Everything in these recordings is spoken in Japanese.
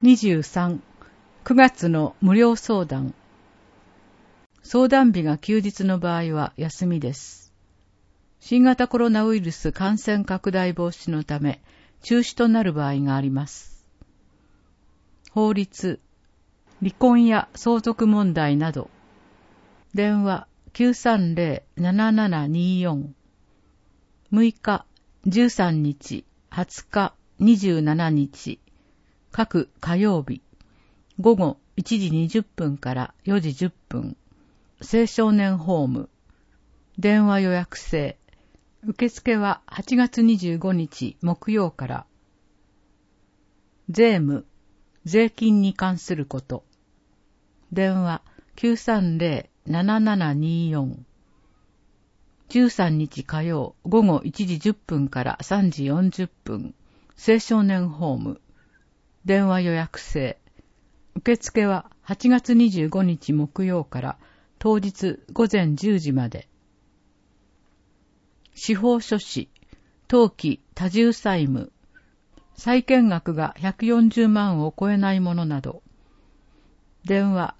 23、9月の無料相談。相談日が休日の場合は休みです。新型コロナウイルス感染拡大防止のため中止となる場合があります。法律、離婚や相続問題など。電話 930-7724。6日、13日、20日、27日。各火曜日。午後1時20分から4時10分。青少年ホーム。電話予約制。受付は8月25日木曜から。税務。税金に関すること。電話 930-7724。13日火曜午後1時10分から3時40分。青少年ホーム。電話予約制。受付は8月25日木曜から当日午前10時まで。司法書士、登記多重債務、債権額が140万を超えないものなど。電話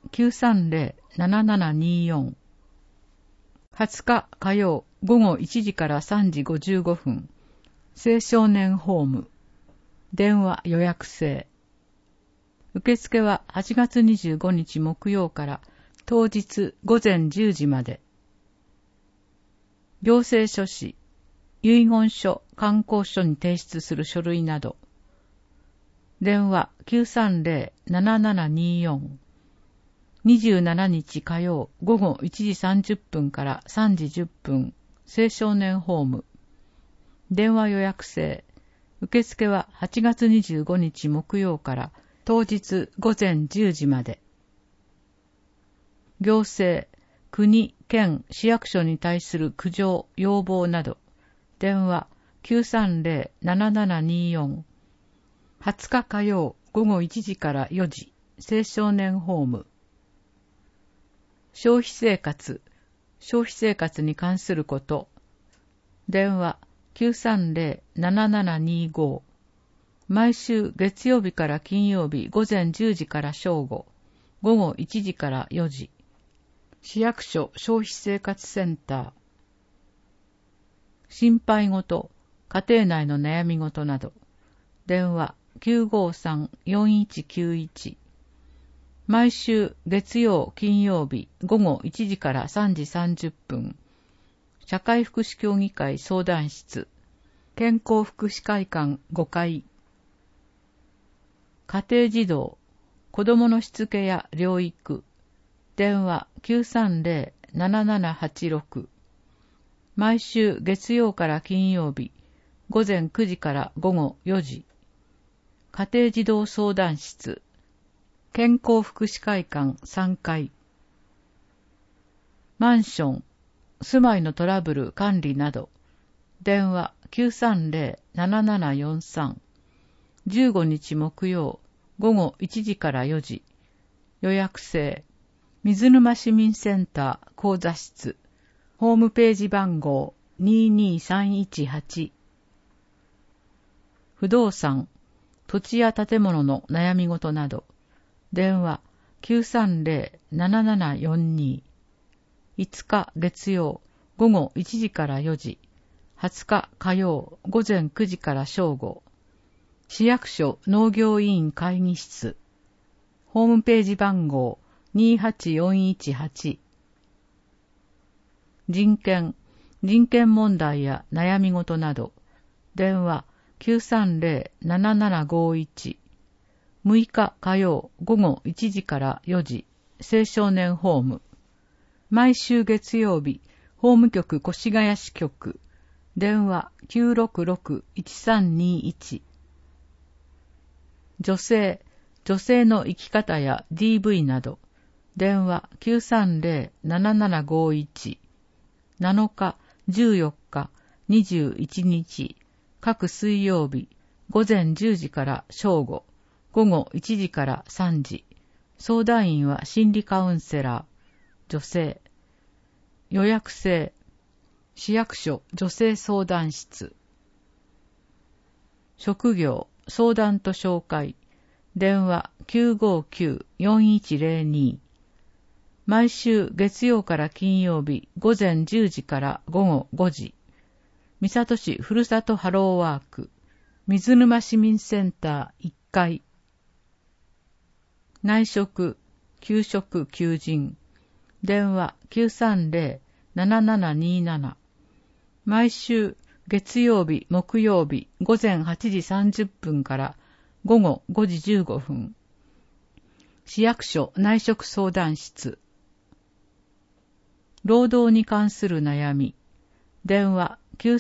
930-7724。20日火曜午後1時から3時55分。青少年ホーム。電話予約制。受付は8月25日木曜から当日午前10時まで。行政書士、遺言書、観光書に提出する書類など。電話 930-7724。27日火曜午後1時30分から3時10分。青少年ホーム。電話予約制。受付は8月25日木曜から当日午前10時まで。行政、国、県、市役所に対する苦情、要望など。電話 930-7724。20日火曜午後1時から4時。青少年ホーム。消費生活、消費生活に関すること。電話 930-7725。毎週月曜日から金曜日午前10時から正午、午後1時から4時。市役所消費生活センター。心配事、家庭内の悩み事など。電話 953-4191。毎週月曜金曜日午後1時から3時30分。社会福祉協議会相談室。健康福祉会館5階。家庭児童、子供のしつけや療育。電話 930-7786。毎週月曜から金曜日、午前9時から午後4時。家庭児童相談室。健康福祉会館3階。マンション、住まいのトラブル管理など。電話 930-7743。15日木曜午後1時から4時。予約制。水沼市民センター講座室。ホームページ番号22318。不動産、土地や建物の悩み事など。電話 930-7742。5日月曜午後1時から4時。20日火曜午前9時から正午。市役所農業委員会議室。ホームページ番号28418。人権問題や悩み事など。電話 930-7751。6日火曜午後1時から4時。青少年ホーム。毎週月曜日、法務局越谷支局。電話 966-1321。女性の生き方や DV など。電話 930-7751。7日、14日、21日。各水曜日、午前10時から正午、午後1時から3時。相談員は心理カウンセラー。女性。予約制。市役所女性相談室。職業、相談と紹介。電話 959-4102。毎週月曜から金曜日午前10時から午後5時。三郷市ふるさとハローワーク、水沼市民センター1階。内職、給食求人。電話 930-7727。毎週月曜日、木曜日午前8時30分から午後5時15分。市役所内職相談室。労働に関する悩み。電話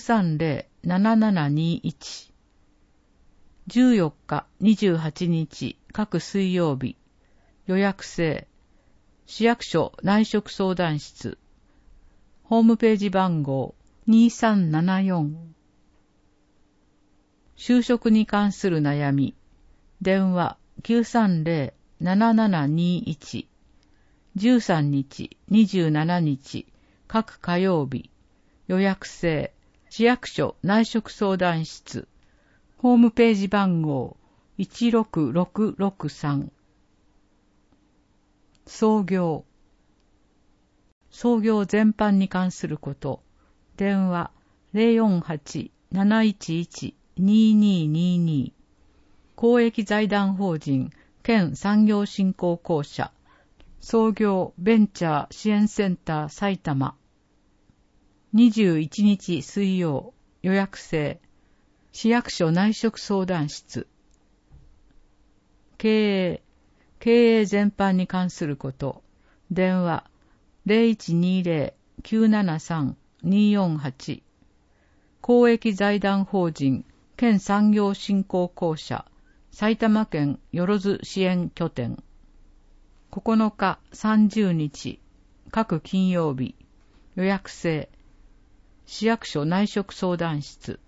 930-7721。14日、28日、各水曜日。予約制。市役所内職相談室。ホームページ番号2374。就職に関する悩み。電話 930-7721。13日、27日、各火曜日。予約制。市役所内職相談室。ホームページ番号16663。創業。創業全般に関すること。電話 048-711-2222。公益財団法人県産業振興公社。創業ベンチャー支援センター埼玉。21日水曜。予約制。市役所内職相談室。経営全般に関すること。電話 0120-973-248。公益財団法人県産業振興公社埼玉県よろず支援拠点。9日30日各金曜日。予約制。市役所内職相談室。